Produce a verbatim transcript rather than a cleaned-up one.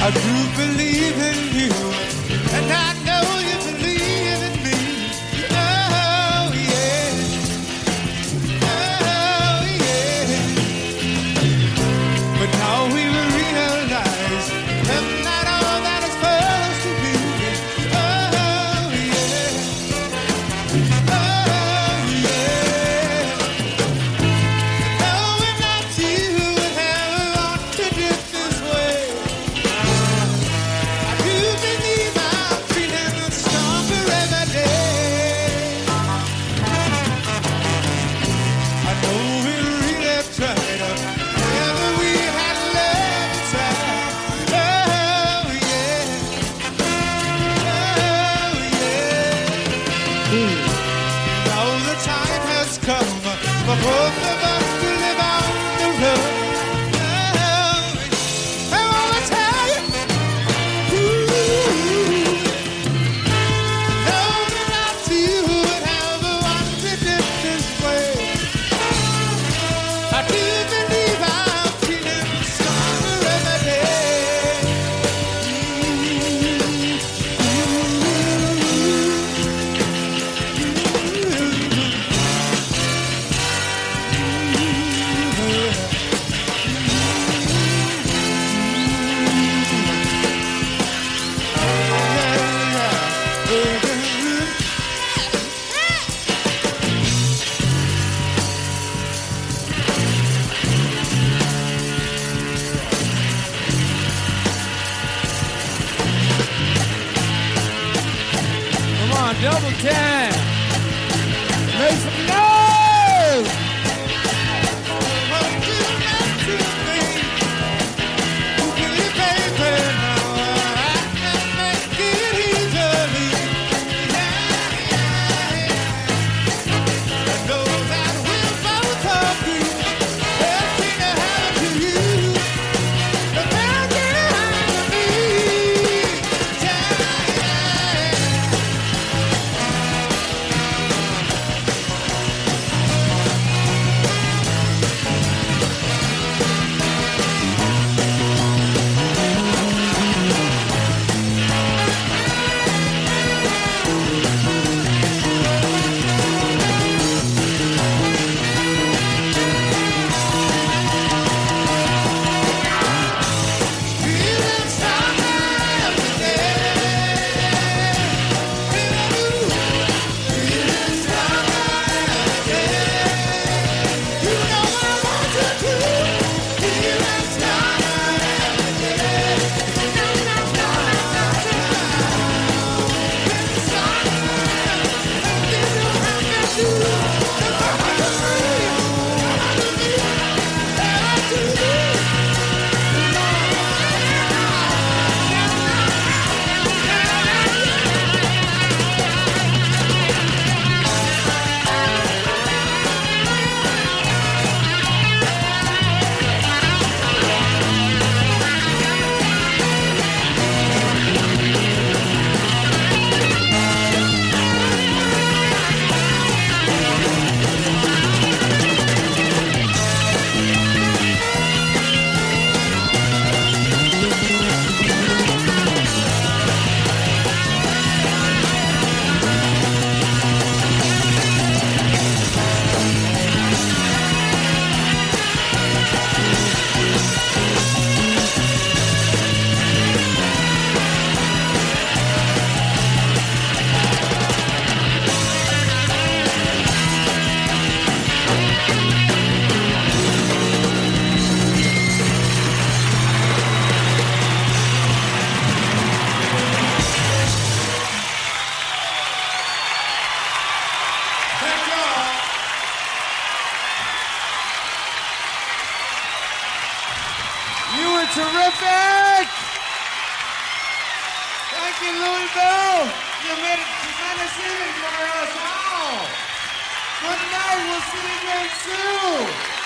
I do believe in you, and I know you believe in me. Oh yeah, oh yeah. But now we will realize that's not all that it's supposed to be. Oh yeah, oh yeah. No, we're not you would have wanted it this way. I do believe I'm feeling stronger every day. I know we really tried, never we had love inside. Oh yeah, oh yeah. Now the time has come for both of us to live on the road. Oh, I wanna tell you, ooh, no, not you would have wanted it this way. I do believe I'm feeling stronger every day. Come on, double time. Make some noise. What you meant to me, really, baby, now I can make it easily. Yeah, yeah, yeah. I know that we'll both agree everything that happened to you, the bad thing that happened to me. Yeah, yeah. Feeling stronger every day. Feeling stronger every day. You know what I want you to do. Feeling stronger every day. No, no, no, no, no, no. Feeling stronger every day. You have to do. You have to do. Have to do. Thank y'all. You were terrific. Thank you, Louisville. You made it tremendous evening for us all. Good night. We'll see you again soon.